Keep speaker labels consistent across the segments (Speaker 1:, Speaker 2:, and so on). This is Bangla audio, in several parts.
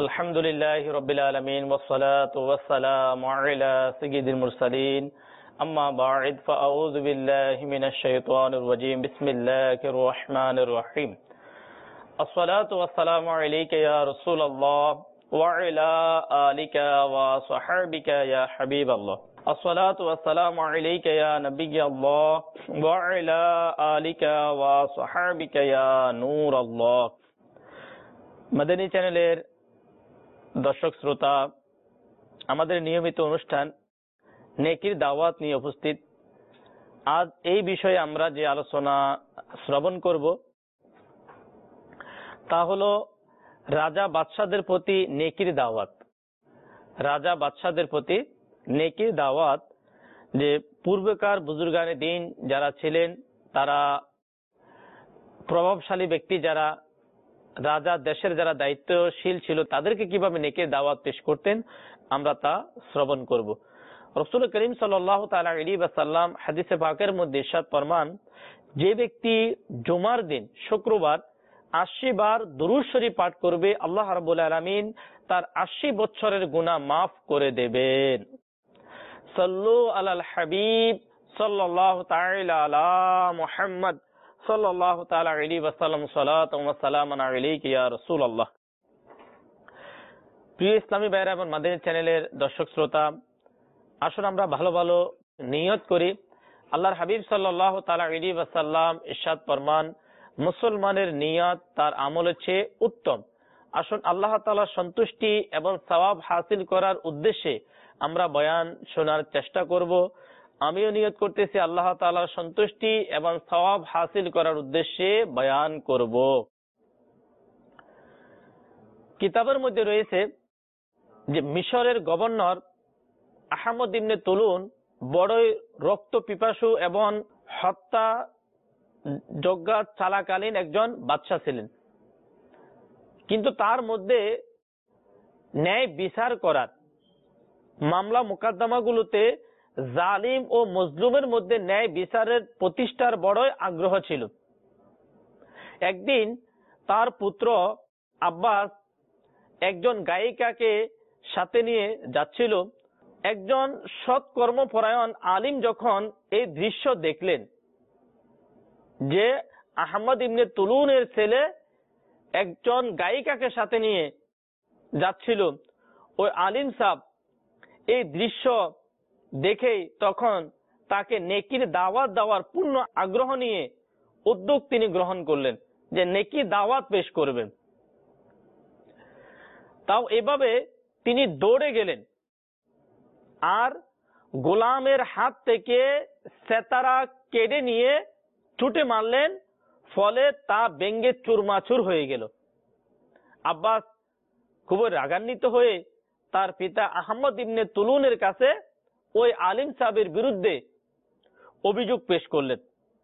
Speaker 1: আলহামদুলিল্লাহি রাব্বিল আলামিন ওয়াসসালাতু ওয়াসসালামু আলা সাইয়্যিদিল মুরসালিন আম্মা বা'দ ফাআউযু বিল্লাহি মিনাশ শাইতানির রাজীম বিসমিল্লাহির রহমানির রহিম আসসালাতু ওয়াসসালামু আলাইকা ইয়া রাসূলুল্লাহ ওয়া আলা আলিকা ওয়া সাহবিকা ইয়া হাবিবাল্লাহ আসসালাতু ওয়াসসালামু আলাইকা ইয়া নাবিয়্যাল্লাহ ওয়া আলা আলিকা ওয়া সাহবিকা ইয়া নূরাল্লাহ। মাদানী চ্যানেলের দর্শক শ্রোতা, আমাদের নিয়মিত অনুষ্ঠান নেকির দাওয়াত নিয়ে উপস্থিত। আজ এই বিষয়ে আমরা যে আলোচনা শ্রবণ করব তা হলো রাজা বাদশাদের প্রতি নেকির দাওয়াত। রাজা বাদশাদের প্রতি নেকির দাওয়াত, যে পূর্বেকার বুজুর্গানে দিন যারা ছিলেন, তারা প্রভাবশালী ব্যক্তি, যারা রাজা দেশের যারা দায়িত্বশীল ছিল, তাদেরকে কিভাবে নেকির দাওয়াত পেশ করতেন আমরা তা শ্রবণ করব। রাসূল করিম সাল্লাল্লাহু তাআলা আলাইহি ওয়াসাল্লাম হাদিসে পাকের মধ্যে ইরশাদ ফরমান, যে ব্যক্তি জুমার দিন শুক্রবার ৮০ বার দুরূদ শরীফ পাঠ করবে, আল্লাহ রাব্বুল আলামিন তার ৮০ বছরের গুনাহ মাফ করে দেবেন। সাল্লু আলাল হাবিব সাল্লাল্লাহু তাআলা আলা মুহাম্মদ সাল্লাল্লাহু তাআলা আলাইহি ওয়াসাল্লাম সালাতাম ওয়া সালামান আলাইকা ইয়া রাসূলুল্লাহ। প্রিয় ইসলামী ভাইরা এবং মাদানী চ্যানেলের দর্শক শ্রোতা, আসুন আমরা ভালো ভালো নিয়ত করি। আল্লাহর হাবিব সাল্লাল্লাহু তাআলা আলাইহি ওয়াসাল্লাম ইরশাদ ফরমান, মুসলমানের নিয়ত তার আমলের চেয়ে উত্তম। আসুন আল্লাহ তাআলার সন্তুষ্টি এবং সওয়াব হাসিল করার উদ্দেশ্যে আমরা বয়ান শোনার চেষ্টা করব। আমিও নিয়ত করতেছি আল্লাহ তাআলার সন্তুষ্টি এবং সওয়াব হাসিল করার উদ্দেশ্যে বয়ান করব। কিতাবের মধ্যে রয়েছে যে মিশরের গভর্নর আহমদ ইবনে তুলুন বড়ই রক্ত পিপাসু এবং হত্যা যজ্ঞ চালাকালীন একজন বাদশা ছিলেন, কিন্তু তার মধ্যে ন্যায় বিচার করার মামলা মোকদ্দমাগুলোতে জালিম ও মজলুমের মধ্যে ন্যায় বিচারের প্রতিষ্ঠার বড়ই আগ্রহ ছিল। একদিন তার পুত্র আব্বাস একজন গায়িকাকে সাথে নিয়ে যাচ্ছিল। একজন সৎকর্মপরায়ণ আলিম যখন এই দৃশ্য দেখলেন যে আহমদ ইবনে তুলুনের ছেলে একজন গায়িকাকে সাথে নিয়ে যাচ্ছিল, ওই আলিম সাহেব এই দৃশ্য দেখেই তখন তাকে নেকির দাওয়াত দেওয়ার পূর্ণ আগ্রহ নিয়ে উদ্যোগ তিনি গ্রহণ করলেন যে নেকির দাওয়াত পেশ করবেন। তাও এভাবে তিনি দৌড়ে গেলেন আর গোলামের হাত থেকে সেতারা কেড়ে নিয়ে ছুটে মারলেন, ফলে তা ভেঙে চুরমাচুর হয়ে গেল। আব্বাস খুবই রাগান্বিত হয়ে তার পিতা আহমদ ইবনে তুলুনের কাছে ওই আলিম সাহেবের বিরুদ্ধে অভিযোগ পেশ করলেন।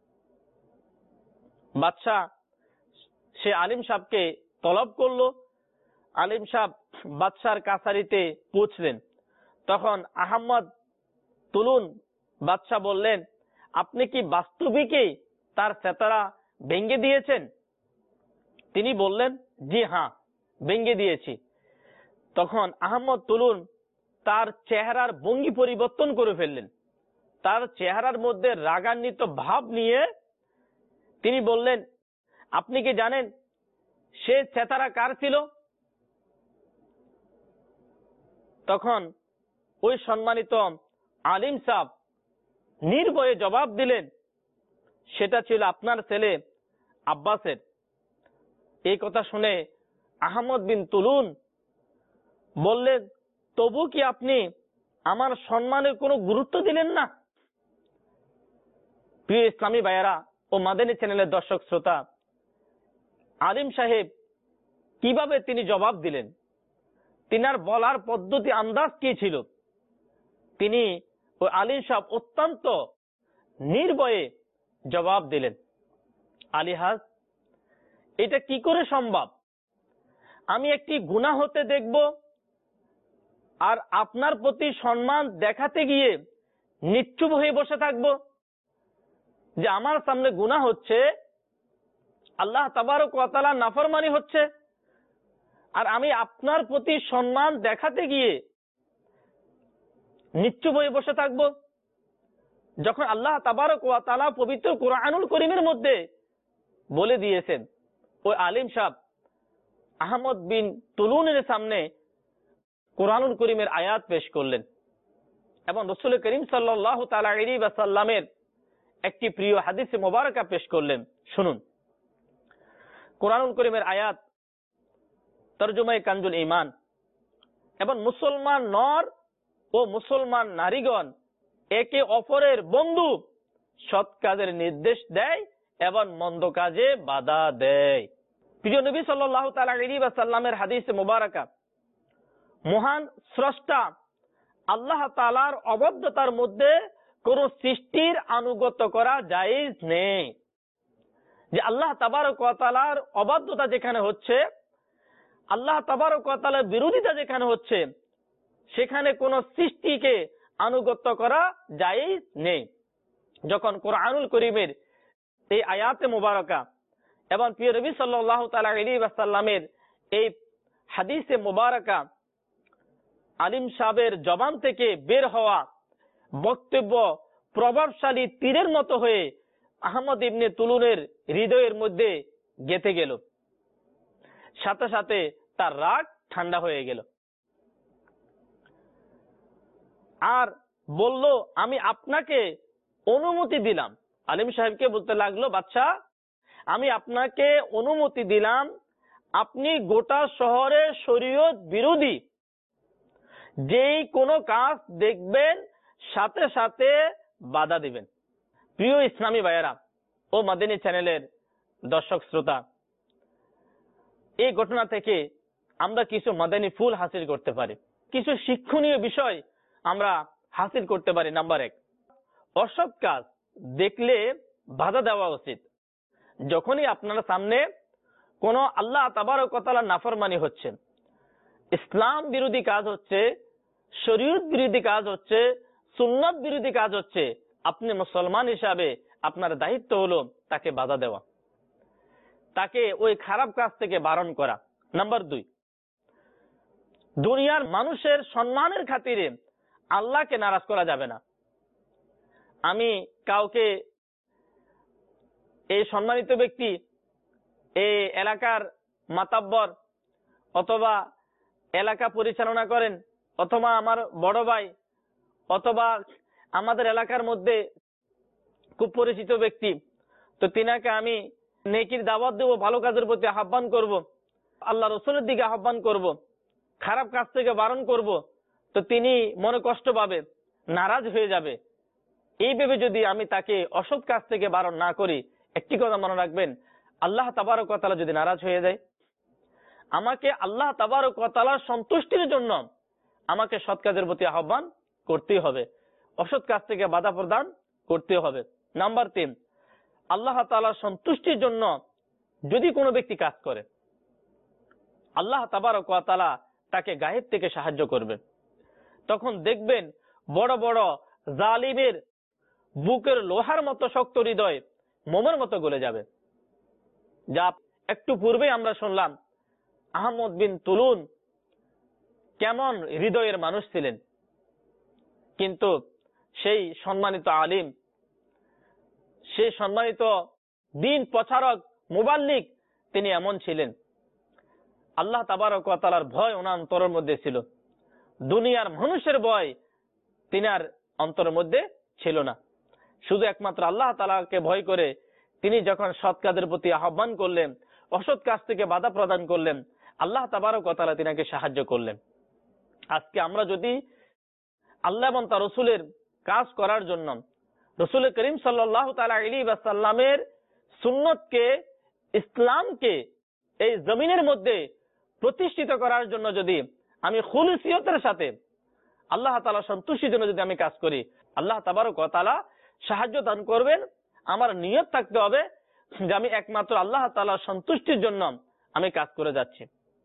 Speaker 1: বাদশাহ সে আলিম সাহেবকে তলব করলো। আলিম সাহেব বাদশার কাছারিতে পৌঁছলেন। তখন আহমদ তুলুন বাদশাহ বললেন, আপনি কি বাস্তবিকই তার সেতারা ভেঙে দিয়েছেন? তিনি বললেন, জি হ্যাঁ, ভেঙে দিয়েছি। তখন আহমদ তুলুন তার চেহারার ভঙ্গি পরিবর্তন করে ফেললেন। তার চেহারার মধ্যে রাগান্বিত ভাব নিয়ে তিনি বললেন, আপনি কি জানেন সে সেতারা কার ছিল? তখন ওই সম্মানিত আলিম সাহেব নির্ভয়ে জবাব দিলেন, সেটা ছিল আপনার ছেলে আব্বাসের। এই কথা শুনে আহমদ বিন তুলুন বললেন, তবু কি আপনি আমার সম্মানের কোনো গুরুত্ব দিলেন না? প্রিয় ইসলামী ভাইয়েরা ও মাদানী চ্যানেলের দর্শক শ্রোতা, আলিম সাহেব কিভাবে তিনি জবাব দিলেন, তিনার বলার পদ্ধতি আন্দাজ কি ছিল? তিনি ওই আলিম সাহেব অত্যন্ত নির্ভয়ে জবাব দিলেন, আলিহাজ, এটা কি করে সম্ভব? আমি একটি গুনাহ হতে দেখব আর আপনার প্রতি সম্মান দেখাতে গিয়ে নিশ্চুপ হয়ে বসে থাকব? যে আমার সামনে গুনাহ হচ্ছে, আল্লাহ তাবারক ওয়া তাআলা নাফরমানি হচ্ছে, আর আমি আপনার প্রতি সম্মান দেখাতে গিয়ে নিশ্চুপ হয়ে বসে থাকবো? যখন আল্লাহ তাবারক ওয়া তাআলা পবিত্র কুরআনুল কারীমের মধ্যে বলে দিয়েছেন, ওই আলিম সাহেব আহমদ বিন তুলুনের সামনে কুরআনুল কারীমের আয়াত পেশ করলেন এবং রাসূল করিম সাল্লাল্লাহু তাআলা আলাইহি ওয়াসাল্লামের একটি প্রিয় হাদিস মুবারাকা পেশ করলেন। শুনুন, কুরআনুল কারীমের আয়াত, তরজমায়ে কানজুল ঈমান। এবং মুসলমান নর ও মুসলমান নারীগণ একে অপরের বন্ধু, সৎ কাজের নির্দেশ দেয় এবং মন্দ কাজে বাধা দেয়। প্রিয় নবী সাল্লাল্লাহু তাআলা আলাইহি ওয়াসাল্লামের হাদিসে মুবারাকা, মহান স্রষ্টা আল্লাহ তাআলার অবাধ্যতার মধ্যে কোন সৃষ্টির আনুগত্য করা জায়েজ নেই। যে আল্লাহ তাবারক ওয়া তাআলার অবাধ্যতা যেখানে হচ্ছে, আল্লাহ তাবারক ওয়া তাআলার বিরোধিতা যেখানে হচ্ছে, সেখানে কোন সৃষ্টিকে আনুগত্য করা জায়েজ নেই। যখন কুরআনুল কারীমের এই আয়াতে মুবারাকা এবং প্রিয় নবী সাল্লাল্লাহু তাআলা আলাইহি ওয়াসাল্লামের এই হাদিসে মুবারাকা আলিম সাহেবের জবান থেকে বের হওয়া বক্তব্য প্রভাবশালী তীরের মতো হয়ে আহমদ ইবনে তুলুনের হৃদয়ের মধ্যে গেঁথে গেল, সাথে সাথে তার রাগ ঠান্ডা হয়ে গেল আর বলল, আমি আপনাকে অনুমতি দিলাম। আলিম সাহেবকে বলতে লাগলো, বাদশা, আমি আপনাকে অনুমতি দিলাম, আপনি গোটা শহরে শরীয়ত বিরোধী যেই কোনো কাজ দেখবেন সাথে সাথে বাধা দিবেন। প্রিয় ইসলামী ভাইয়েরা ও মাদানী চ্যানেলের দর্শক শ্রোতা, এই ঘটনা থেকে আমরা কিছু মাদানী ফুল হাসিল করতে পারি, কিছু শিক্ষণীয় বিষয় আমরা হাসিল করতে পারি। নাম্বার 1, অসৎ কাজ দেখলে বাধা দেওয়া উচিত। যখনই আপনার সামনে কোন আল্লাহ তাবারক ওয়া তাআলার নাফরমানি হচ্ছে, ইসলাম বিরোধী কাজ হচ্ছে, শরীয়ত বিরোধী কাজ হচ্ছে, সুন্নাত বিরোধী কাজ হচ্ছে, আপনি মুসলমান হিসাবে আপনার দায়িত্ব হলো তাকে বাধা দেওয়া, তাকে ওই খারাপ কাজ থেকে বারণ করা। নাম্বার 2, দুনিয়ার মানুষের সম্মানের খাতিরে আল্লাহকে নারাজ করা যাবে না। আমি কাউকে, এই সম্মানিত ব্যক্তি, এই এলাকার মাতাব্বর অথবা এলাকা পরিচালনা করেন, অথবা আমার বড় ভাই, অথবা আমাদের এলাকার মধ্যে খুব পরিচিত ব্যক্তি, তো তিনাকে আমি নেকির দাওয়াত দেব, ভালো কাজের প্রতি আহ্বান করব, আল্লাহ রসুলের দিকে আহ্বান করব, খারাপ কাজ থেকে বারণ করব, তো তিনি মনে কষ্ট পাবে, নারাজ হয়ে যাবে। এইভাবে যদি আমি তাকে অসৎ কাজ থেকে বারণ না করি, একটি কথা মনে রাখবেন, আল্লাহ তাবারক ওয়া তাআলা যদি নারাজ হয়ে যায়, আমাকে আল্লাহ তাবারক ওয়া তাআলার সন্তুষ্টির জন্য আমাকে সৎ কাজের প্রতি আহ্বান করতেই হবে, অসৎ কাজ থেকে বাধা প্রদান করতে হবে। নাম্বার 3, আল্লাহ তাআলার সন্তুষ্টির জন্য যদি কোনো ব্যক্তি কাজ করে, আল্লাহ তাবারক ওয়া তাআলা তাকে গায়েব থেকে সাহায্য করবে। তখন দেখবেন বড় বড় জালিমের বুকের লোহার মতো শক্ত হৃদয় মোমের মতো গলে যাবে। যা একটু পূর্বে আমরা শুনলাম, আহমদ বিন তুলুন কেমন হৃদয়ের মানুষ ছিলেন, কিন্তু সেই সম্মানিত আলিম, সেই সম্মানিত দ্বীন প্রচারক, মুবাল্লিগ, তিনি এমন ছিলেন, আল্লাহ তাবারক ওয়া তাআলার ভয় ওনার অন্তরের মধ্যে ছিল, দুনিয়ার মানুষের ভয় তিনার অন্তরের মধ্যে ছিল না। শুধু একমাত্র আল্লাহ তাআলাকে ভয় করে তিনি যখন সৎ কাজের প্রতি আহ্বান করলেন, অসৎ কাজ থেকে বাধা প্রদান করলেন, আল্লাহ তাবারক ওয়া তাআলা তিনাকে সাহায্য করলেন। আজকে আমরা যদি আল্লাহ এবং তার রসুলের কাজ করার জন্য, রসুল করিম সাল্লাল্লাহু তাআলা আলাইহি ওয়াসাল্লামের সুন্নতকে, ইসলামকে এই জমিনের মধ্যে প্রতিষ্ঠিত করার জন্য যদি আমি খুলুসিয়তের সাথে আল্লাহ তাআলা সন্তুষ্টির জন্য যদি আমি কাজ করি, আল্লাহ তাবারক ওয়া তাআলা সাহায্য দান করবেন। আমার নিয়ত থাকতে হবে যে আমি একমাত্র আল্লাহ তাআলার সন্তুষ্টির জন্য আমি কাজ করে যাচ্ছি।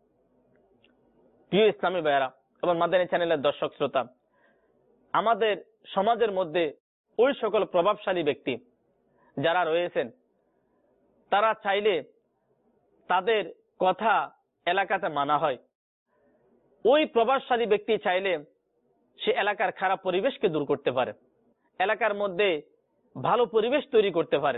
Speaker 1: প্রিয় ইসলামী ভাইয়েরা এবং মাদানী চ্যানেলের দর্শক শ্রোতা, আমাদের সমাজের মধ্যে ওই সকল প্রভাবশালী ব্যক্তি যারা রয়েছেন, তারা চাইলে তাদের কথা এলাকাতে মানা হয়, ওই প্রভাবশালী ব্যক্তি চাইলে সে এলাকার খারাপ পরিবেশকে দূর করতে পারে, এলাকার মধ্যে ভালো পরিবেশ তৈরি করতে পারে।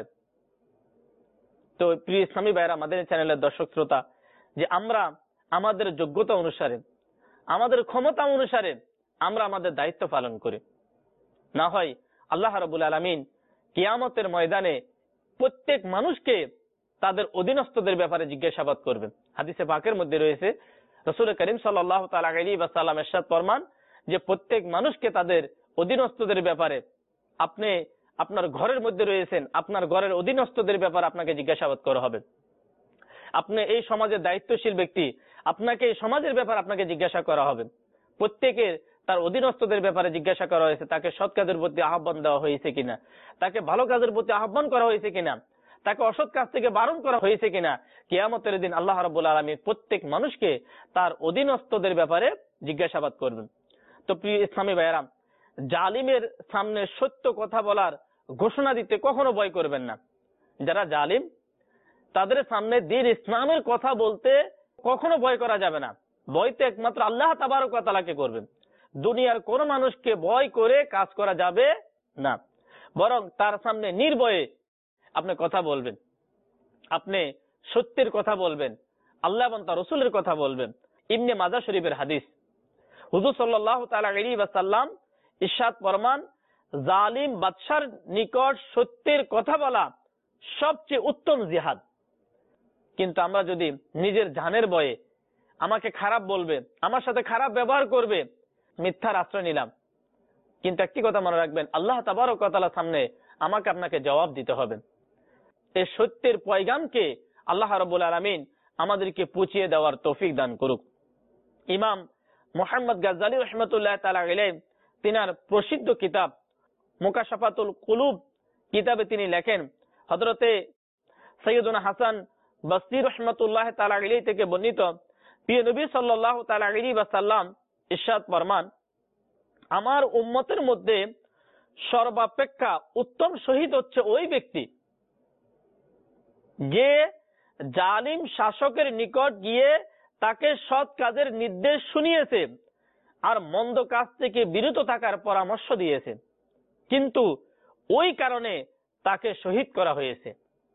Speaker 1: তো প্রিয় ইসলামী ভাইরা, আমাদের চ্যানেলের দর্শক শ্রোতা, যে আমরা আমাদের যোগ্যতা অনুসারে, আমাদের ক্ষমতা অনুসারে আমরা আমাদের দায়িত্ব পালন করি, না হয় আল্লাহ রাব্বুল আলামিন কিয়ামতের ময়দানে প্রত্যেক মানুষকে তাদের অধীনস্থদের ব্যাপারে জিজ্ঞাসাবাদ করবেন। হাদিসে পাকের মধ্যে রয়েছে, রাসূল করিম সাল্লাল্লাহু তাআলা আলাইহি ওয়াসাল্লাম ইরশাদ ফরমান যে প্রত্যেক মানুষকে তাদের অধীনস্থদের ব্যাপারে, আপনি আপনার ঘরের মধ্যে রয়েছেন, আপনার ঘরের অধীনস্থদের ব্যাপারে আপনাকে জিজ্ঞাসাবাদ করা হবে। আপনি এই সমাজের দায়িত্বশীল ব্যক্তি, আপনাকে এই সমাজের ব্যাপারে আপনাকে জিজ্ঞাসা করা হবে। প্রত্যেকের তার অধীনস্থদের ব্যাপারে জিজ্ঞাসা করা হয়েছে, তাকে সৎ কাজের প্রতি আহ্বান দেওয়া হয়েছে কিনা, তাকে ভালো কাজের প্রতি আহ্বান করা হয়েছে কিনা, তাকে অসৎ কাজ থেকে বারণ করা হয়েছে কিনা। কিয়ামতের দিন আল্লাহ রাব্বুল আলামিন প্রত্যেক মানুষকে তার অধীনস্থদের ব্যাপারে জিজ্ঞাসাবাদ করবেন। তো প্রিয় ইসলামী ভাইয়েরা, জালিমের সামনে সত্য কথা বলার ঘোষণা দিতে কখনো ভয় করবেন না। যারা জালিম, তাদের সামনে দ্বীন ইসলামের কথা বলতে কখনো ভয় করা যাবে না। ভয় তো একমাত্র আল্লাহ তাবারক ওয়া তাআলাকে করবেন। দুনিয়ার কোন মানুষকে ভয় করে কাজ করা যাবে না, বরং তার সামনে নির্ভয়ে আপনি কথা বলবেন, আপনি সত্যের কথা বলবেন, আল্লাহ এবং তার রাসূলের কথা বলবেন। ইবনে মাজাহ শরীফের হাদিস, হুজুর সাল্লাল্লাহু তাআলা আলাইহি ওয়াসাল্লাম ইরশাদ ফরমান, জালিম বাদশার নিকট সত্যের কথা বলা সবচেয়ে উত্তম জিহাদ। কিন্তু আমরা যদি নিজের জানের ভয়ে, আমাকে খারাপ বলবে, আমার সাথে খারাপ ব্যবহার করবে, মিথ্যার আশ্রয় নিলাম, কিন্তু একটি কথা মনে রাখবেন, আল্লাহ তাবারক ওয়া তাআলার সামনে আমাকে আপনাকে জবাব দিতে হবে। এই সত্যের পয়গামকে আল্লাহ রাব্বুল আলামিন আমাদেরকে পৌঁছিয়ে দেওয়ার তৌফিক দান করুক। ইমাম মুহাম্মদ গাজ্জালী রাহমাতুল্লাহ তাআলা আলাইহি তিনার প্রসিদ্ধ কিতাব মুকাশাফাতুল কুলুব কিতাবে তিনি লেখেন, হযরতে সৈয়দনা হাসান বসরি রাহমাতুল্লাহ তাআলা আলাইহি থেকে বর্ণিত, প্রিয় নবী সাল্লাল্লাহু তাআলা আলাইহি ওয়াসাল্লাম ইরশাদ ফরমান, আমার উম্মতের মধ্যে সর্বাপেক্ষা উত্তম শহীদ হচ্ছে ওই ব্যক্তি যে জালিম শাসকের নিকট গিয়ে তাকে সৎ কাজের নির্দেশ শুনিয়েছে আর মন্দ কাজ থেকে বিরত থাকার পরামর্শ দিয়েছে, কিন্তু ওই কারণে তাকে শহীদ করা হয়েছে।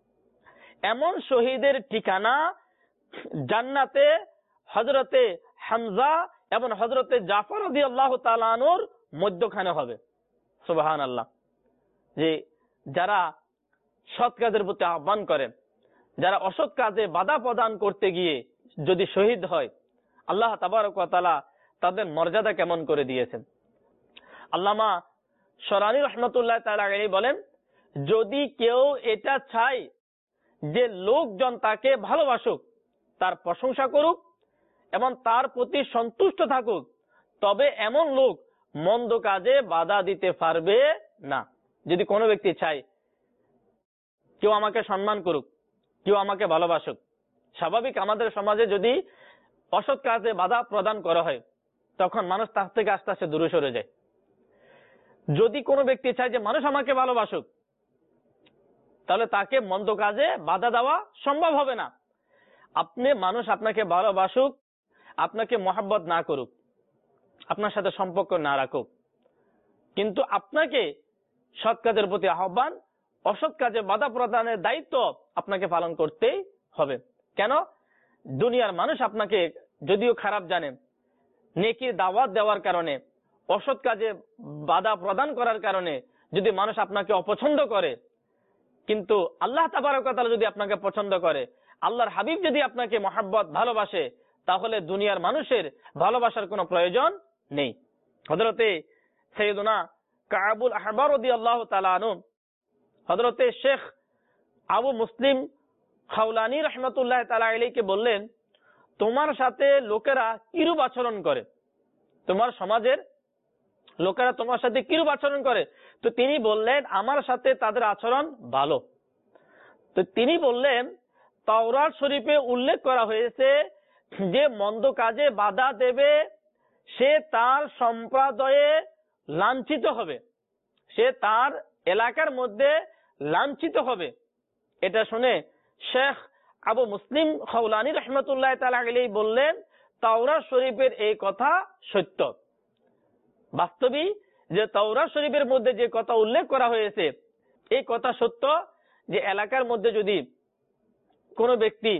Speaker 1: এমন শহীদের ঠিকানা জান্নাতে হযরতে হামজা এবং হযরতে জাফর রাদিয়াল্লাহু তাআলা আনহুর মধ্যখানে হবে। সুবহানাল্লাহ। যে যারা সৎ কাজের প্রতি আহ্বান করে, যারা অসৎ কাজে বাধা প্রদান করতে গিয়ে যদি শহীদ হয়, আল্লাহ তাবারক ওয়া তাআলা তাদের মর্যাদা কেমন করে দিয়েছেন। আল্লামা শরানি রাহমাতুল্লাহ তাআলা আলাইহি বলেন, যদি কেউ এটা চায় যে লোকজন তাকে ভালোবাসুক, তার প্রশংসা করুক এবং তার প্রতি সন্তুষ্ট থাকুক, তবে এমন লোক মন্দ কাজে বাধা দিতে পারবে না। যদি কোনো ব্যক্তি চায় কেউ আমাকে সম্মান করুক, কেউ আমাকে ভালোবাসুক, স্বাভাবিক আমাদের সমাজে যদি অসৎ কাজে বাধা প্রদান করা হয়, তখন মানুষ তার থেকে আস্তে আস্তে দূরে সরে যায়। যদি কোনো ব্যক্তি চায় যে মানুষ আমাকে ভালোবাসুক, তাহলে তাকে মন্দ কাজে বাধা দেওয়া সম্ভব হবে না। আপনি মানুষ আপনাকে ভালোবাসুক, আপনাকে মহব্বত না করুক, আপনার সাথে সম্পর্ক না রাখুক, কিন্তু আপনাকে সৎ কাজের প্রতি আহ্বান, অসৎ কাজে বাধা প্রদানের দায়িত্ব আপনাকে পালন করতেই হবে। কেন? দুনিয়ার মানুষ আপনাকে যদিও খারাপ জানে, নেকির দাওয়াত দেওয়ার কারণে, অসৎ কাজে বাধা প্রদান করার কারণে যদি মানুষ আপনাকে অপছন্দ করে, কিন্তু আল্লাহ তাবারক ওয়া তাআলা যদি আপনাকে পছন্দ করে, আল্লাহর হাবিব যদি আপনাকে মহব্বত ভালোবাসে, তাহলে দুনিয়ার মানুষের ভালোবাসার কোনো প্রয়োজন নেই। হযরতে সাইয়্যিদুনা কাবুল আহবার রাদিয়াল্লাহু তাআলা আনহু হযরতে শেখ আবু মুসলিম খাওলানী রাহমাতুল্লাহ তাআলা আলাইহিকে বললেন, তোমার সাথে লোকেরা কিরূপ আচরণ করে, তোমার সমাজের লোকেরা তোমার সাথে কিরূপ আচরণ করে? তো তিনি বললেন, আমার সাথে তাদের আচরণ ভালো। তো তিনি বললেন, তাওরাত শরীফে উল্লেখ করা হয়েছে যে মন্দ কাজে বাধা দেবে সে তার সম্প্রদায়ে লাঞ্ছিত হবে, সে তার এলাকার মধ্যে লাঞ্ছিত হবে। এটা শুনে শেখ আবু মুসলিম খাওলানী রহমতুল্লাহ তাআলা আলাইহি বললেন, তাওরাত শরীফের এই কথা সত্য। বাস্তবিক যে তাওরাত শরীফের মধ্যে যে কথা উল্লেখ করা হয়েছে, এই কথা সত্য যে এলাকার মধ্যে যদি কোনো ব্যক্তি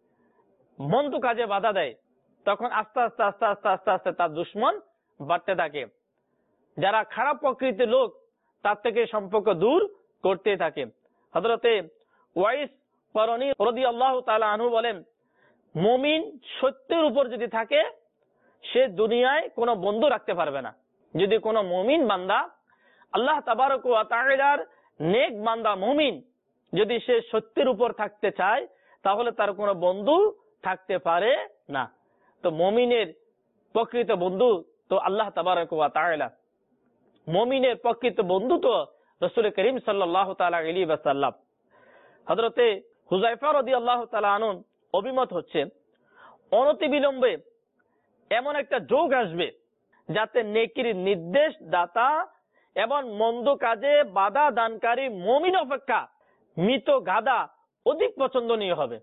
Speaker 1: মন্দ কাজে বাধা দেয়, তখন আস্তে আস্তে আস্তে আস্তে আস্তে আস্তে তার দুশ্মন বাড়তে থাকে। যারা খারাপ প্রকৃতির লোক তার থেকে সম্পর্ক দূর করতে থাকে। হযরতে ওয়াইস করনী রাদিয়াল্লাহু তাআলা আনহু বলেন, মুমিন সত্যের উপর যদি থাকে সে দুনিয়ায় কোনো বন্ধু রাখতে পারবে না। যদি কোনো মুমিন বান্দা আল্লাহ তাবারক ওয়া তাআলার নেক বান্দা মুমিন যদি সে সত্যের উপর থাকতে চায়, তাহলে তার কোনো বন্ধু থাকতে পারে না। তো মুমিনের প্রকৃত বন্ধু তো আল্লাহ তাবারক ওয়া তাআলা। মুমিনের প্রকৃত বন্ধু তো রাসূল করিম সাল্লাল্লাহু তাআলা আলাইহি ওয়াসাল্লাম। হযরতে হুযায়ফা রাদিয়াল্লাহু তাআলা আনহু অভিমত হচ্ছে, অনতিবিলম্বে এমন একটা যুগ আসবে যাতে নেকির নির্দেশ দাতা এবং মন্দ কাজে বাধা দানকারী মুমিন অপেক্ষা মৃত গাধা অধিক পছন্দনীয় হবে।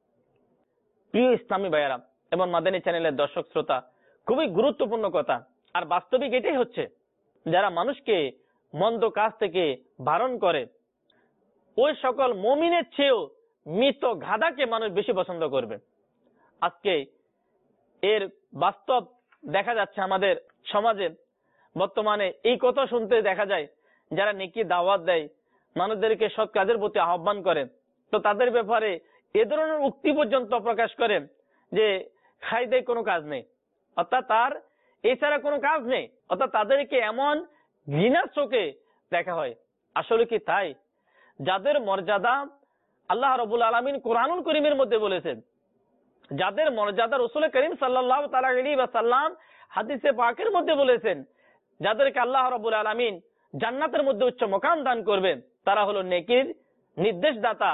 Speaker 1: প্রিয় ইসলামী ভাইয়েরা এবং মাদানী চ্যানেলের দর্শক শ্রোতা, খুবই গুরুত্বপূর্ণ কথা। আর বাস্তবিক এটাই হচ্ছে, যারা মানুষকে মন্দ কাজ থেকে বারণ করে, ওই সকল মুমিনের চেয়েও মৃত গাধাকে মানুষ বেশি পছন্দ করবে। আজকে এর বাস্তব দেখা যাচ্ছে আমাদের সমাজে। বর্তমানে এই কথা শুনতে দেখা যায়, যারা নেকি দাওয়াত দেয়, মানুষদেরকে সৎ কাজের প্রতি আহ্বান করে, তো তাদের ব্যাপারে এ ধরনের উক্তি পর্যন্ত প্রকাশ করেন যে খাই দেয় কোনো কাজ নেই, অর্থাৎ তার এছাড়া কোনো কাজ নেই। অর্থাৎ তাদেরকে এমন ঘৃণার চোখে দেখা হয়। আসলে কি তাই? যাদের মর্যাদা আল্লাহ রাব্বুল আলামিন কোরআনুল কারীমের মধ্যে বলেছেন, যাদের মর্যাদা রাসূল করিম সাল্লাল্লাহু তাআলা আলাইহি ওয়াসাল্লাম হাদিসে পাকের মধ্যে বলেছেন, যাদেরকে আল্লাহ রাব্বুল আলামিন জান্নাতের মধ্যে উচ্চ মাকাম দান করবেন, তারা হলো নেকির নির্দেশদাতা,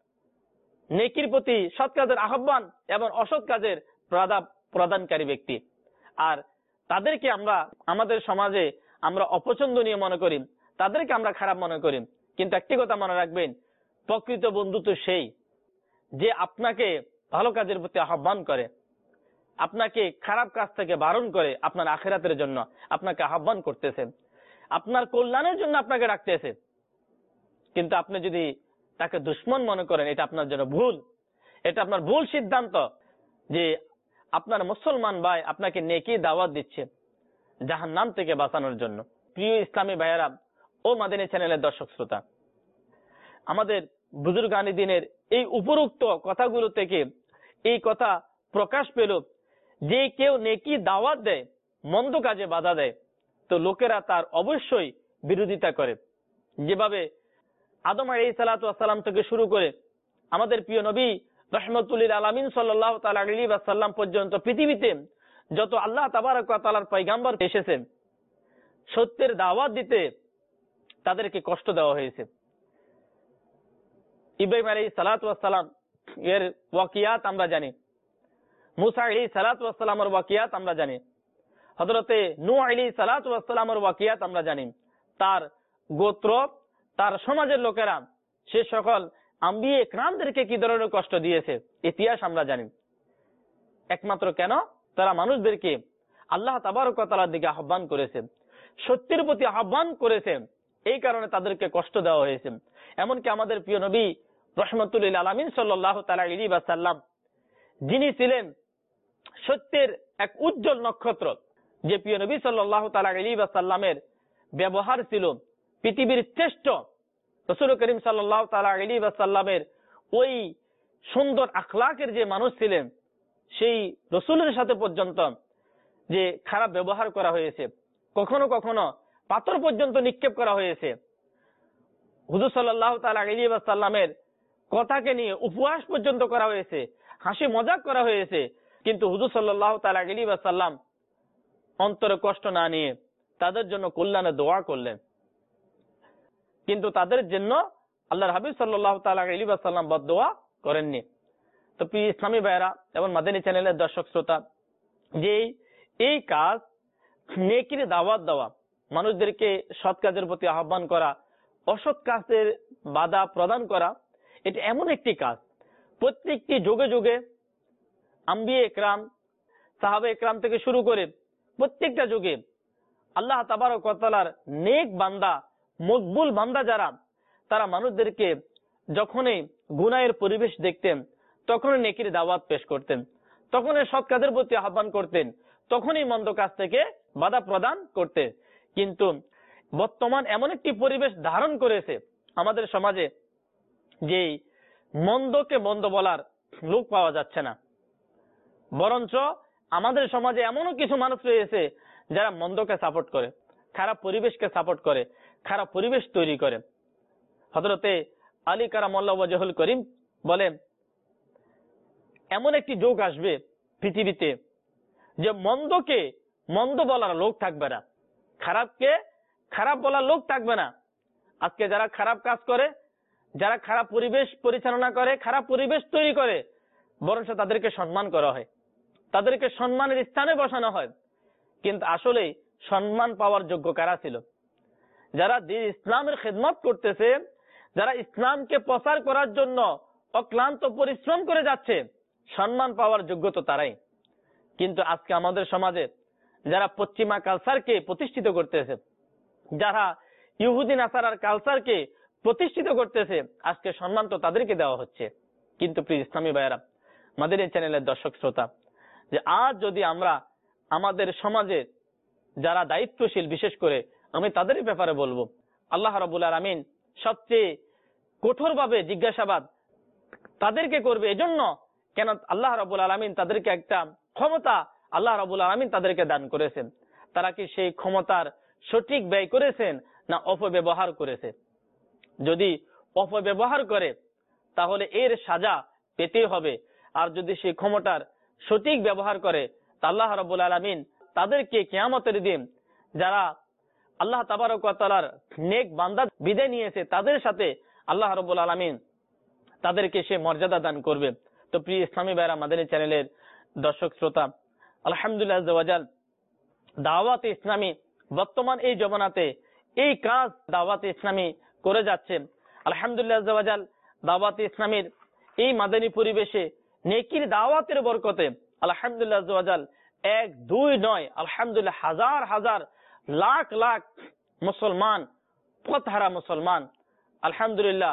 Speaker 1: নেকির প্রতি সৎ কাজের আহ্বান এবং অসৎ কাজের প্রদানকারী ব্যক্তি। আর তাদেরকে আমরা আমাদের সমাজে আমরা অপছন্দনীয় মনে করি, তাদেরকে আমরা খারাপ মনে করি। কিন্তু একটি কথা মনে রাখবেন, প্রকৃত বন্ধু তো সেই যে আপনাকে ভালো কাজের প্রতি আহ্বান করে, আপনাকে খারাপ কাজ থেকে বারণ করে, আপনার আখিরাতের জন্য আপনাকে আহ্বান করতেছে, আপনার কল্যাণের জন্য আপনাকে ডাকতেছে। কিন্তু আপনি যদি তাকে দুশ্মন মনে করেন, এটা আপনার জন্য ভুল। এটা আপনার ভুল সিদ্ধান্ত যে আপনার মুসলমান ভাই আপনাকে নেকি দাওয়াত দিচ্ছে জাহান্নাম থেকে বাঁচানোর জন্য। প্রিয় ইসলামী ভাইয়েরা ও মাদানী চ্যানেলের দর্শক শ্রোতা, আমাদের বুজুর্গানি দিনের এই উপরোক্ত কথাগুলো থেকে এই কথা প্রকাশ পেল যে কেউ নেকি দাওয়াত দেয়, মন্দ কাজে বাধা দেয়, তো লোকেরা তার অবশ্যই বিরোধিতা করে। যেভাবে আদম আলাইহিস সালাতু ওয়াস সালাম থেকে শুরু করে আমাদের প্রিয় নবী রাহমাতুল লিল আলামিন সাল্লাল্লাহু তাআলা আলাইহি ওয়াসাল্লাম পর্যন্ত পৃথিবীতে যত আল্লাহ তাবারক ওয়া তাআলার পয়গম্বর এসেছেন, সত্যের দাওয়াত দিতে তাদেরকে কষ্ট দেওয়া হয়েছে। ইব্রাহিম আলাইহিস সালাতু ওয়াস সালাম এর ওয়াকিয়াত আমরা জানি, মুসা আলাইহিস সালাতু ওয়াস সালামের ওয়াকিয়াত আমরা জানি, হযরতে নূহ আলাইহিস সালাতু ওয়াস সালামের ওয়াকিয়াত আমরা জানি। তার গোত্র, তার সমাজের লোকেরা সে সকল আম্বিয়ে ইকরামদেরকে কি ধরনের কষ্ট দিয়েছে ইতিহাস আমরা জানি। একমাত্র কেন? তারা মানুষদেরকে আল্লাহ তাবারক ওয়া তাআলার দিকে আহ্বান করেছে, সত্যের প্রতি আহ্বান করেছে, এই কারণে তাদেরকে কষ্ট দেওয়া হয়েছে। এমনকি আমাদের প্রিয় নবী রাহমাতুল লিল আলামিন সাল্লাল্লাহু তাআলা আলাইহি ওয়াসাল্লাম, যিনি ছিলেন সত্যের এক উজ্জ্বল নক্ষত্র, যে প্রিয় নবী সাল্লাল্লাহু তাআলা আলাইহি ওয়াসাল্লামের ব্যবহার ছিল পৃথিবীর শ্রেষ্ঠ, রাসূল করিম সাল্লাল্লাহু তাআলা আলাইহি ওয়াসাল্লামের ওই সুন্দর আখলাকের যে মানুষ ছিলেন, সেই রাসূলের সাথে পর্যন্ত যে খারাপ ব্যবহার করা হয়েছে, কখনো কখনো পাথর পর্যন্ত নিক্ষেপ করা হয়েছে, হুজুর সাল্লাল্লাহু তাআলা আলাইহি ওয়াসাল্লামের কথাকে নিয়ে উপহাস পর্যন্ত করা হয়েছে, হাসি মজাক করা হয়েছে, কিন্তু হুজুর সাল্লাল্লাহু তাআলা আলাইহি ওয়াসাল্লাম অন্তরে কষ্ট না নিয়ে তাদের জন্য কল্যাণের দোয়া করলেন। কিন্তু তাদের জন্য আল্লাহর হাবিব সাল্লাল্লাহু তাআলা আলাইহি ওয়াসাল্লাম বদদোয়া করেননি। তো প্রিয় ইসলামী ভাইরা এবং মাদানী চ্যানেলের দর্শক শ্রোতা, যে এই কাজ নেকির দাওয়াত দেওয়া, মানুষদেরকে সৎ কাজের প্রতি আহ্বান করা, অসৎ কাজের বাধা প্রদান করা, এটা এমন একটি কাজ প্রত্যেকটি যুগে যুগে আম্বিয়া একরাম, সাহাবা একরাম থেকে শুরু করে প্রত্যেকটা যুগে আল্লাহ তাবারক ওয়া তাআলার নেক বান্দা, মকবুল বান্দা যারা, তারা মানুষদেরকে যখনই গুনাহের পরিবেশ দেখতেন তখনই নেকির দাওয়াত পেশ করতেন, তখনই সৎ কাজের প্রতি আহ্বান করতেন, তখনই মন্দ কাজ থেকে বাধা প্রদান করতেন। কিন্তু বর্তমান এমন একটি পরিবেশ ধারণ করেছে আমাদের সমাজে যে মন্দকে মন্দ বলার লোক পাওয়া যাচ্ছে না, বরঞ্চ আমাদের সমাজে এমনও কিছু মানুষ রয়েছে যারা মন্দকে সাপোর্ট করে, খারাপ পরিবেশকে সাপোর্ট করে, খারাপ পরিবেশ তৈরি করে। হযরতে আলী কারামাল্লাহু ওয়াজহুল করিম বলেন, এমন একটি যুগ আসবে পৃথিবীতে যে মন্দকে মন্দ বলার লোক থাকবে না, খারাপকে খারাপ বলার লোক থাকবে না। আজকে যারা খারাপ কাজ করে, যারা খারাপ পরিবেশ পরিচালনা করে, খারাপ পরিবেশ তৈরি করে, বরঞ্চ তাদেরকে সম্মান করা হয়, তাদেরকে সম্মানের স্থানে বসানো হয়। কিন্তু আসলে সম্মান পাওয়ার যোগ্য কারা ছিল? যারা দ্বীন ইসলামের খেদমত করতেছে, যারা ইসলামকে প্রচার করার জন্য অক্লান্ত পরিশ্রম করে যাচ্ছে, সম্মান পাওয়ার যোগ্য তো তারাই। কিন্তু আজকে আমাদের সমাজে যারা পশ্চিমা কালচারকে প্রতিষ্ঠিত করতেছে, যারা ইহুদি নাসারার কালচারকে প্রতিষ্ঠিত করতেছে, আজকে সম্মান তো তাদেরকে দেওয়া হচ্ছে। কিন্তু প্রিয় ইসলামী ভাইয়েরা, আমাদের এই চ্যানেলের দর্শক শ্রোতা, যে আজ যদি আমরা আমাদের সমাজে যারা দায়িত্বশীল, বিশেষ করে আমি তাদেরই ব্যাপারে বলবো, আল্লাহ রাব্বুল আলামিন সবচেয়ে কঠোরভাবে জিজ্ঞাসাবাদ তাদেরকে করবে। এজন্য কেন আল্লাহ রাব্বুল আলামিন তাদেরকে একটা ক্ষমতা আল্লাহ রাব্বুল আলামিন তাদেরকে দান করেছেন। তারা কি সেই ক্ষমতার সঠিক ব্যয় করেছেন না অপব্যবহার করেছে? যদি অপব্যবহার করে তাহলে এর সাজা পেতে হবে, আর যদি সেই ক্ষমতার সঠিক ব্যবহার করে তা আল্লাহ রাব্বুল আলামিন তাদেরকে কিয়ামতের দিন যারা আল্লাহ তাবারক ওয়া তাআলার নেক বান্দা বিদায় নিয়েছে তাদের সাথে আল্লাহ রাব্বুল আলামিন তাদেরকে সে মর্যাদা দান করবে। তো প্রিয় ইসলামী ভাইরা, মাদানী চ্যানেলের দর্শক শ্রোতা, আলহামদুলিল্লাহ আযজা ওয়া জাল দাওয়াতে ইসলামী বর্তমান এই জমানাতে এই কাজ দাওয়াতে ইসলামী করে যাচ্ছে। আলহামদুলিল্লাহ আযজা ওয়া জাল দাওয়াতে ইসলামীর এই মাদানী পরিবেশে নেকির দাওয়াতের বরকতে আলহামদুলিল্লাহ আযজা ওয়া জাল এক দুই নয়, আলহামদুলিল্লাহ হাজার হাজার লাখ লাখ মুসলমান, পথহারা মুসলমান আলহামদুলিল্লাহ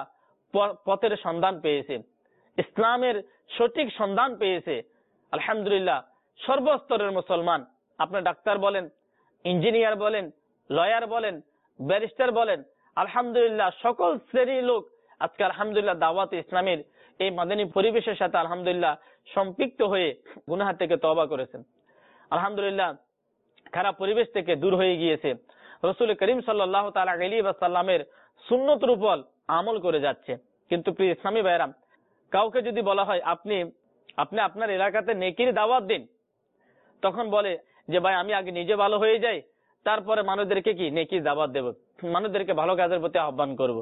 Speaker 1: পথের সন্ধান পেয়েছে, ইসলামের সঠিক সন্ধান পেয়েছে। আলহামদুলিল্লাহ সর্বস্তরের মুসলমান, আপনার ডাক্তার বলেন, ইঞ্জিনিয়ার বলেন, লয়ার বলেন, ব্যারিস্টার বলেন, আলহামদুলিল্লাহ সকল শ্রেণীর লোক আজকে আলহামদুলিল্লাহ দাওয়াতে ইসলামের এই মাদানী পরিবেশের সাথে আলহামদুলিল্লাহ সম্পৃক্ত হয়ে গুনাহ থেকে তওবা করেছেন। আলহামদুলিল্লাহ খারাপ পরিবেশ থেকে দূর হয়ে গিয়েছে, রাসূল করিম সাল্লাল্লাহু তাআলা আলাইহি ওয়াসাল্লামের সুন্নতের উপর আমল করে যাচ্ছে। কিন্তু প্রিয় ইসলামী ভাইরা, কাউকে যদি বলা হয় আপনি আপনার এলাকাতে নেকির দাওয়াত দিন, তখন বলে যে ভাই আমি আগে নিজে ভালো হয়ে যাই, তারপরে মানুষদেরকে কি নেকির দাওয়াত দেব, মানুষদেরকে ভালো কাজের প্রতি আহ্বান করব।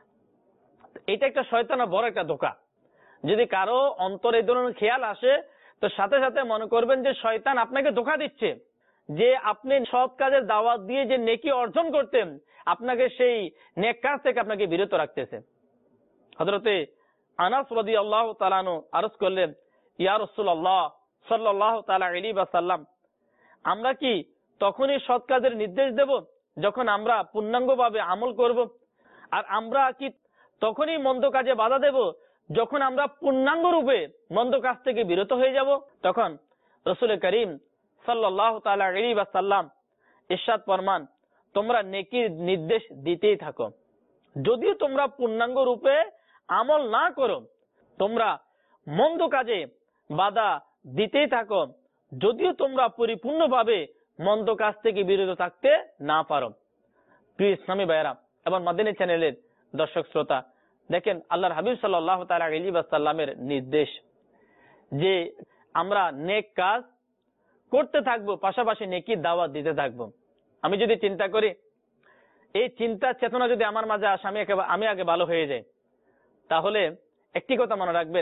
Speaker 1: এটা একটা শয়তানের বড় একটা ধোঁকা। যদি কারো অন্তরে এই ধরনের খেয়াল আসে তো সাথে সাথে মনে করবেন যে শয়তান আপনাকে ধোঁকা দিচ্ছে, যে আপনি সৎ কাজের দাওয়াত দিয়ে যে নেকি অর্জন করতেন আপনাকে সেই নেক কাজ থেকে আপনাকে বিরত রাখতেছে। হযরতে আনাস রাদিয়াল্লাহু তাআলা আনহু আরজ করলেন, ইয়া রাসূলুল্লাহ সাল্লাল্লাহু তাআলা আলাইহি ওয়াসাল্লাম, আমরা কি তখনই সৎ কাজের নির্দেশ দেব যখন আমরা পূর্ণাঙ্গভাবে আমল করব, আর আমরা কি তখনই মন্দ কাজে বাধা দেব যখন আমরা পূর্ণাঙ্গ রূপে মন্দ কাজ থেকে বিরত হয়ে যাব? তখন রাসূল করিম সাল্লাল্লাহু তাআলা আলাইহি ওয়াসাল্লাম ইরশাদ ফরমান, তোমরা নেকির নির্দেশ দিতেই থাকো, যদিও তোমরা পূর্ণাঙ্গ রূপে আমল না করো, তোমরা মন্দ কাজে বাধা দিতেই থাকো, যদিও তোমরা পরিপূর্ণভাবে মন্দ কাজ থেকে বিরত থাকতে না পারো। প্রিয় ইসলামী ভাইয়েরা এবং মাদানী চ্যানেলের দর্শক শ্রোতা, দেখেন আল্লাহর হাবিব সাল্লাল্লাহু তাআলা আলাইহি ওয়াসাল্লামের নির্দেশ যে আমরা নেক কাজ করতে থাকবো, পাশাপাশি নেকির দাওয়াত দিতে থাকবো। আমি যদি চিন্তা করি, এই চিন্তার চেতনা যদি আমার মাঝে আসে আমি আগে ভালো হয়ে যাই, তাহলে একটি কথা মনে রাখবেন,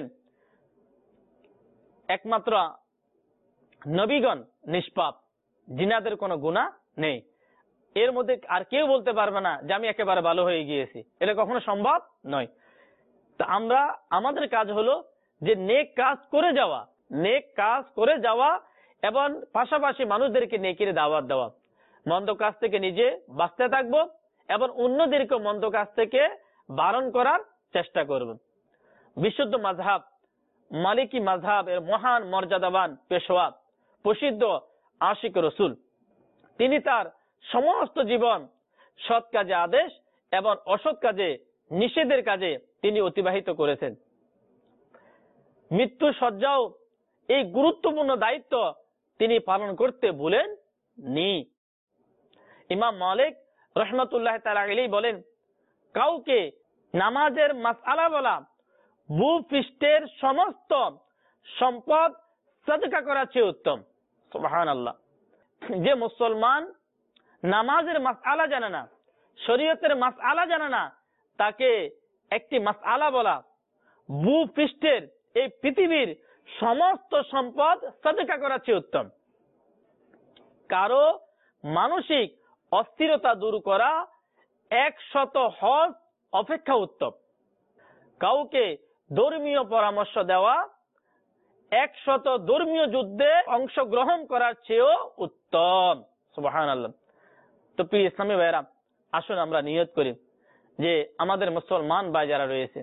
Speaker 1: একমাত্র নবীগণ নিষ্পাপ, জিনাদের কোনো গুনাহ নেই। এর মধ্যে আর কেউ বলতে পারবে না যে আমি একেবারে ভালো হয়ে গিয়েছি, এটা কখনো সম্ভব নয়। তো আমাদের কাজ হলো যে নেক কাজ করে যাওয়া এবং পাশাপাশি মানুষদেরকে নেকির দাওয়াত দেওয়া। মন্দ কাজ থেকে নিজে বাঁচতে থাকবো এবং অন্যদেরকে মন্দ কাজ থেকে বারণ করার চেষ্টা করব। বিশুদ্ধ মাযহাব মালিকি মাযহাব এর মহান মর্যাদাবান পেশোয়া প্রসিদ্ধ আশিক রসুল, তিনি তার সমস্ত জীবন সৎ কাজে আদেশ এবং অসৎ কাজে নিষেধের কাজে তিনি অতিবাহিত করেছেন। মৃত্যু সজ্জাও এই গুরুত্বপূর্ণ দায়িত্ব তিনি পালন করতে ভুলেন নি। ইমাম মালিক রাহমাতুল্লাহ তাআলা আলাইহি বলেন, কাউকে নামাজের মাসআলা বলা ভূপৃষ্ঠের সমস্ত সম্পদ সাদকা করা চেয়ে উত্তম। সুবহানাল্লাহ। যে মুসলমান নামাজের মাসআলা জানে না, শরীয়তের মাসআলা জানে না, তাকে একটি মাসআলা বলা ভূপৃষ্ঠের এই পৃথিবীর সমস্ত সম্পদ সাদকা করা চেয়ে উত্তম। কারো মানসিক অস্থিরতা দূর করা 100 হজ অপেক্ষা উত্তম। কাউকে ধর্মীয় পরামর্শ দেওয়া 100 ধর্মীয় যুদ্ধে অংশগ্রহণ করার চেয়েও উত্তম। সুবহানাল্লাহ। তো প্রিয় ইসলামী ভাইরা, আসুন আমরা নিয়ত করি যে আমাদের মুসলমান ভাই যারা রয়েছে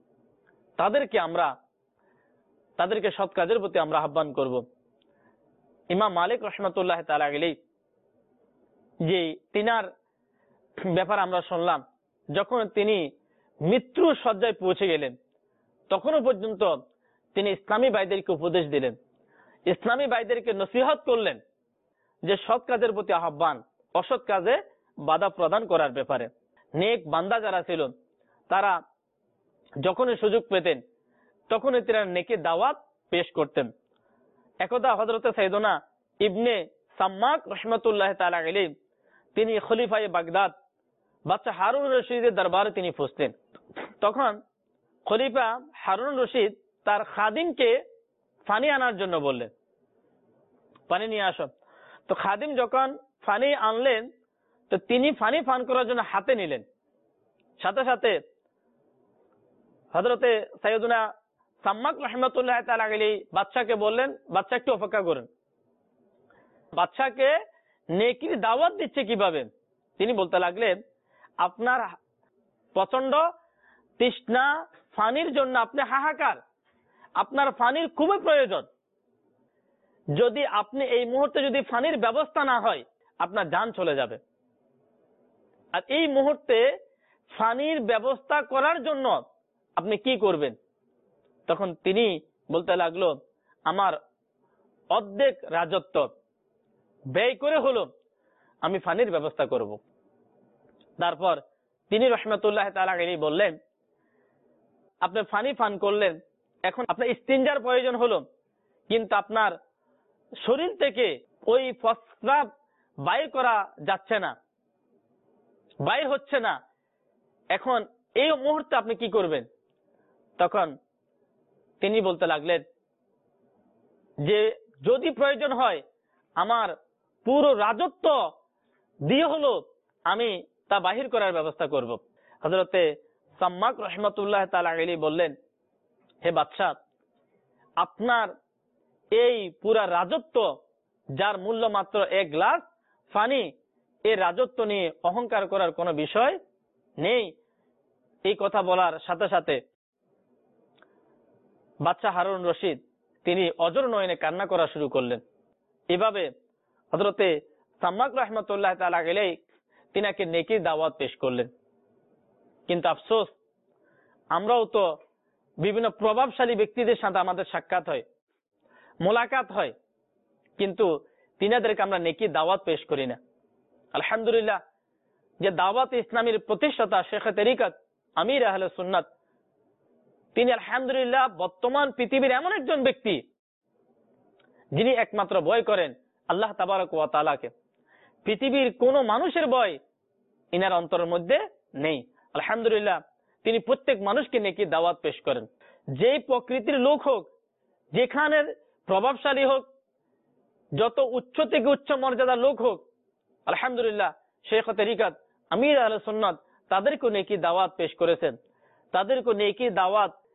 Speaker 1: তাদেরকে সৎ কাজের প্রতি আমরা আহ্বান করব। ইমাম মালিক রাহমাতুল্লাহ তাআলা আলাইহি যে তিনার ব্যাপার আমরা শুনলাম, যখন তিনি মৃত্যু শয্যায় পৌঁছে গেলেন তখনও পর্যন্ত তিনি ইসলামী ভাইদেরকে উপদেশ দিলেন, ইসলামী ভাইদেরকে নসিহত করলেন যে সৎ কাজের প্রতি আহ্বান, অসৎ কাজে বাধা প্রদান করার ব্যাপারে। নেক বান্দা যারা ছিল তারা যখনই সুযোগ পেতেন তখনই তিনি নেকি দাওয়াত পেশ করতেন। একদা হযরত সাইয়েদনা ইবনে সাম্মাক রাহমাতুল্লাহ তাআলা আলাইহি তিনি খলিফায়ে বাগদাদ বাদশা হারুন রশিদের দরবারে তিনি পৌঁছলেন। তখন খলিফা হারুন রশিদ তার খাদিমকে পানি আনার জন্য বললেন, পানি নিয়ে আসো। তো খাদিম যখন পানি আনলেন তো তিনি পানি পান করার জন্য হাতে নিলেন। সাথে সাথে হযরতে সাইয়েদনা সাম্মাক রাহমাতুল্লাহ তাআলা আলাইহি বাদশাকে বললেন, বাদশা একটু অপেক্ষা করেন। বাদশাকে নেকির দাওয়াত দিচ্ছে কিভাবে? তিনি বলতে লাগলেন, আপনার প্রচন্ড তৃষ্ণা, পানির জন্য আপনি হাহাকার, আপনার পানির খুবই প্রয়োজন। যদি আপনি এই মুহূর্তে যদি পানির ব্যবস্থা না হয় আপনার জান চলে যাবে। আর এই মুহূর্তে পানির ব্যবস্থা করার জন্য আপনি কি করবেন? তখন তিনি বলতে লাগলো, আমার অর্ধেক রাজত্ব ব্যয় করে হলো আমি পানির ব্যবস্থা করব। তারপর তিনি রাহমাতুল্লাহ তাআলা আলাইহি বললেন, আপনি পানি পান করলেন, এখন আপনার ইস্তিনজার প্রয়োজন হলো, কিন্তু আপনার শরীর থেকে ওই প্রস্রাব বাইর করা যাচ্ছে না, বাইর হচ্ছে না। এখন এই মুহূর্তে আপনি কি করবেন? তখন তিনি বলতে লাগলেন যে যদি প্রয়োজন হয় আমার পুরো রাজত্ব দিয়ে হলো আমি তা বাহির করার ব্যবস্থা করব। হযরতে সাম্মাক রাহমাতুল্লাহ তাআলা আলাইহি বললেন, হে বাদশাহ, আপনার এই পুরা রাজত্ব যার মূল্য মাত্র 1 গ্লাস পানি, এই রাজত্ব নিয়ে অহংকার করার কোনো বিষয় নেই। এই কথা বলার সাথে সাথে বাদশা হারুন রশিদ তিনি অজর নয়নে কান্না করা শুরু করলেন। এভাবে হযরতে সাম্মাক রাহমাতুল্লাহ তাআলা আলাইহি তিনাকে নেকির দাওয়াত পেশ করলেন। কিন্তু আফসোস, আমরাও তো বিভিন্ন প্রভাবশালী ব্যক্তিদের সাথে আমাদের সাক্ষাৎ হয়, মোলাকাত হয়, কিন্তু তিনাদেরকে আমরা নেকির দাওয়াত পেশ করি না। আলহামদুলিল্লাহ, যে দাওয়াত ইসলামের প্রতিষ্ঠাতা শেখ তরিকত আমির আহলে সুন্নাত, তিনি আলহামদুলিল্লাহ বর্তমান পৃথিবীর এমন একজন ব্যক্তি যিনি একমাত্র ভয় করেন আল্লাহ তাবারক ওয়া তাআলাকে। পৃথিবীর কোন মানুষের ভয় ইনার অন্তরের মধ্যে নেই। আলহামদুলিল্লাহ, তিনি প্রত্যেক মানুষকে নেকির দাওয়াত পেশ করেন। যেই প্রকৃতির লোক হোক, যেখানে প্রভাবশালী হোক, যত উচ্চ থেকে উচ্চ মর্যাদার লোক হোক, আলহামদুলিল্লাহ শেখ তরিকত আমির আহলে সুন্নাত তাদেরকে নেকির দাওয়াত পেশ করেছেন। তাদেরকে নেকির দাওয়াত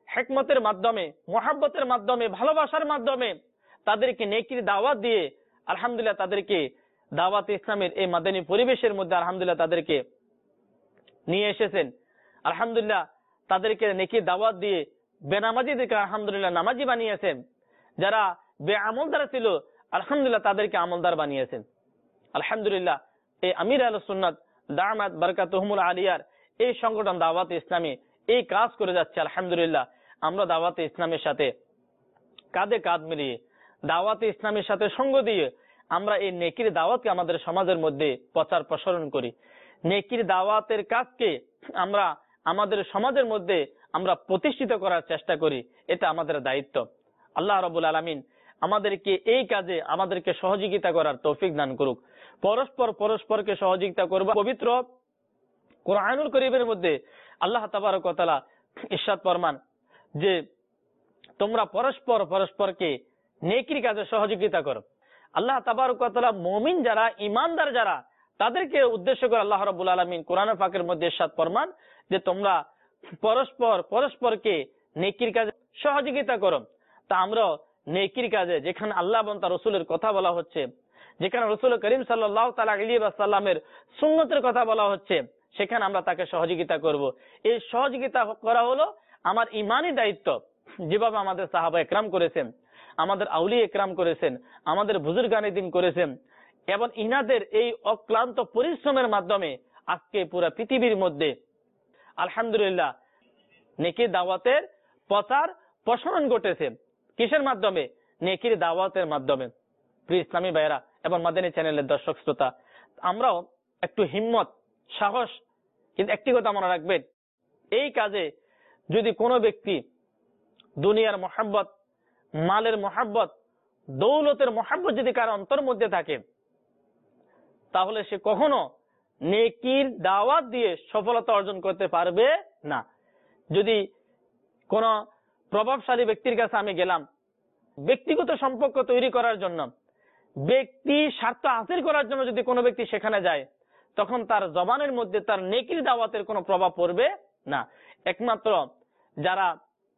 Speaker 1: হিকমতের মাধ্যমে, মুহাব্বতের মাধ্যমে, ভালোবাসার মাধ্যমে তাদেরকে নেকির দাওয়াত দিয়ে আলহামদুলিল্লাহ তাদেরকে দাওয়াত ইসলামের এই মাদানী পরিবেশের মধ্যে আলহামদুলিল্লাহ তাদেরকে নিয়ে এসেছেন। আলহামদুলিল্লাহ তাদেরকে নেকির দাওয়াত দিয়ে বেনামাজিদেরকে আলহামদুলিল্লাহ নামাজি বানিয়েছেন। যারা বেআমলদার ছিল আলহামদুলিল্লাহ তাদেরকে আমলদার বানিয়েছেন। আলহামদুলিল্লাহ এই আমির আহলুস সুন্নাত দামাত বারাকাতুহুমুল আলিয়ার এই সংগঠন দাওয়াত ইসলামী এই কাজ করে যাচ্ছে। আলহামদুলিল্লাহ আমরা দাওয়াত ইসলামের সাথে কাঁধে কাঁধ মিলিয়ে দাওয়াত ইসলামের সাথে সঙ্গ দিয়ে আমরা এই নেকির দাওয়াতকে আমাদের সমাজের মধ্যে প্রচার প্রসারণ করি। নেকির দাওয়াতের কাজকে আমরা আমাদের সমাজের মধ্যে আমরা প্রতিষ্ঠিত করার চেষ্টা করি, এটা আমাদের দায়িত্ব। আল্লাহ রাব্বুল আলামিন আমাদেরকে এই কাজে আমাদেরকে সহযোগিতা করার তৌফিক দান করুক। পরস্পরকে সহযোগিতা করব। পবিত্র কোরআনুল কারীমের মধ্যে আল্লাহ তাবারক ওয়া তাআলা ইরশাদ ফরমান যে তোমরা পরস্পরকে নেকির কাজে সহযোগিতা করো। আল্লাহ তাবারক ওয়া তাআলা মুমিন যারা, ঈমানদার যারা, তাদেরকে উদ্দেশ্য করে আল্লাহ রাব্বুল আলামিন কোরআন পাকের মধ্যে ইরশাদ ফরমান যে তোমরা পরস্পরকে নেকির কাজে সহযোগিতা করো। তা আমরা নেকির কাজে যেখানে আল্লাহ এবং তার রাসূলের কথা বলা হচ্ছে, যেখানে রাসূল করিম সাল্লাল্লাহু তাআলা আলাইহি ওয়াসাল্লামের সুন্নতের কথা বলা হচ্ছে, সেখানে আমরা তাকে সহযোগিতা করব। এই সহযোগিতা করা হলো আমার ঈমানি দায়িত্ব। যেভাবে আমাদের সাহাবা একরাম করেছেন, আমাদের আউলিয়া একরাম করেছেন, আমাদের বুজুর্গানে দিন করেছেন, এবং ইনাদের এই অক্লান্ত পরিশ্রমের মাধ্যমে আজকে পুরো পৃথিবীর মধ্যে আলহামদুলিল্লাহ নেকির দাওয়াতের প্রচার প্রসারণ ঘটেছে। কিসের মাধ্যমে? নেকির দাওয়াতের মাধ্যমে। প্রিয় ইসলামী ভাইরা এবং মাদানী চ্যানেলের দর্শক শ্রোতা, আমরাও একটু হিম্মত, সাহস, কিন্তু একটি কথা মনে রাখবেন, এই কাজে যদি কোনো ব্যক্তি দুনিয়ার মহাব্বত, মালের মহাব্বত, দৌলতের মহাব্বত যদি কার অন্তর মধ্যে থাকে, তাহলে সে কখনো নেকির দাওয়াত দিয়ে সফলতা অর্জন করতে পারবে না। যদি কোন প্রভাবশালী ব্যক্তির কাছে আমি গেলাম ব্যক্তিগত সম্পর্ক তৈরি করার জন্য, ব্যক্তি স্বার্থ হাসিল করার জন্য যদি কোনো ব্যক্তি সেখানে যায়, তখন তার জবানের মধ্যে তার নেকির দাওয়াতের কোনো প্রভাব পড়বে না। একমাত্র যারা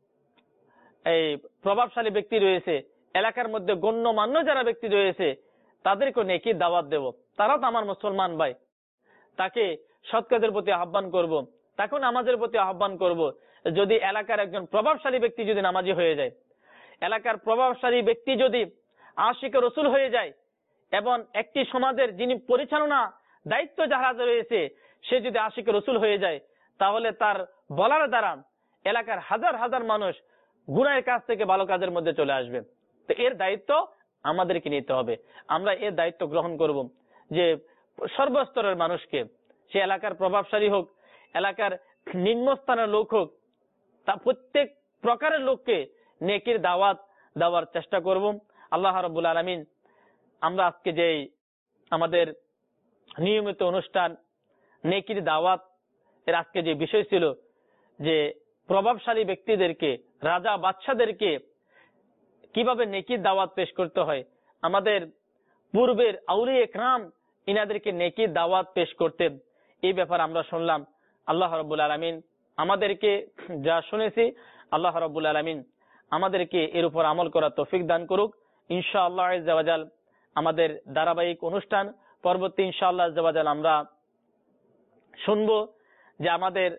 Speaker 1: এই প্রভাবশালী ব্যক্তি রয়েছে, এলাকার মধ্যে গণ্যমান্য যারা ব্যক্তি রয়েছে, তাদেরকে নেকির দাওয়াত দেব। তারাও তো আমার মুসলমান ভাই, তাকে সৎ কাজের প্রতি আহ্বান করব, তাকে নামাজের প্রতি আহ্বান করব। যদি এলাকার একজন প্রভাবশালী ব্যক্তি যদি নামাজি হয়ে যায়, এলাকার প্রভাবশালী ব্যক্তি যদি আশিকে রসুল হয়ে যায়, এবং একটি সমাজের যিনি পরিচালনা দায়িত্ব যারা রয়েছে সে যদি আশিকে রসুল হয়ে যায়, তাহলে তার বলার দ্বারা এলাকার হাজার হাজার মানুষ গুনাহের কাজ থেকে ভালো কাজের মধ্যে চলে আসবে। তো এর দায়িত্ব আমাদেরকে নিতে হবে। আমরা এর দায়িত্ব গ্রহণ করব যে সর্বস্তরের মানুষকে, সে এলাকার প্রভাবশালী হোক, এলাকার নিম্নস্থানের লোক হোক, তা প্রত্যেক প্রকারের লোককে নেকির দাওয়াত দেওয়ার চেষ্টা করব। আল্লাহ রাব্বুল আলামিন আমরা আজকে যে আমাদের নিয়মিত অনুষ্ঠান নেকির দাওয়াত এর আজকে যে বিষয় ছিল যে প্রভাবশালী ব্যক্তিদেরকে, রাজা বাদশাদেরকে কিভাবে নেকির দাওয়াত পেশ করতে হয়, আমাদের পূর্বের আউলিয়া ইকরাম ইনাদেরকে নেকির দাওয়াত পেশ করতেন, এই ব্যাপারে আমরা শুনলাম। আল্লাহ রাব্বুল আলামিন আমাদেরকে যা শুনেছি, আল্লাহ রাব্বুল আলামিন আমাদেরকে এর উপর আমল করার তৌফিক দান করুক। ইনশাআল্লাহ আজ্জা ওয়া জাল আমাদের ধারাবাহিক অনুষ্ঠান পরবর্তী ইনশাআল্লাহ আজ্জা ওয়া জাল আমরা শুনবো যে আমাদের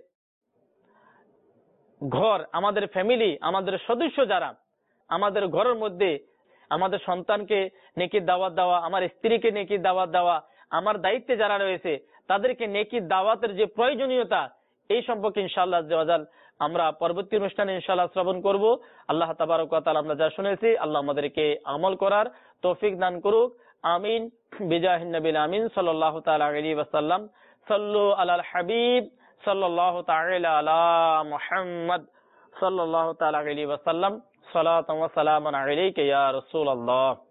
Speaker 1: ঘর, আমাদের ফ্যামিলি, আমাদের সদস্য যারা, আমাদের ঘরের মধ্যে আমাদের সন্তানকে নেকির দাওয়াত দেওয়া, আমার স্ত্রীকে নেকির দাওয়াত দেওয়া, আমার দায়িত্বে যারা রয়েছে তাদেরকে নেকির দাওয়াতের যে প্রয়োজনীয়তা, এই সম্পর্কে ইনশাআল্লাহ আজ্জা ওয়া জাল আমরা পরবর্তী অনুষ্ঠানে ইনশাআল্লাহ শ্রবণ করব। আল্লাহ তাবারক ওয়া তাআলা আমরা যা শুনেছি আল্লাহ আমাদেরকে আমল করার তৌফিক দান করুক। আমিন বিজাহিন নবীল আমিন সাল্লাল্লাহু তাআলা আলাইহি ওয়াসাল্লাম। সাল্লু আলাল হাবিব সাল্লাল্লাহু তাআলা আলা মুহাম্মদ সাল্লাল্লাহু তাআলা আলাইহি ওয়াসাল্লাম। সালাতান ওয়া সালামান আলাইকা ইয়া রাসূলুল্লাহ।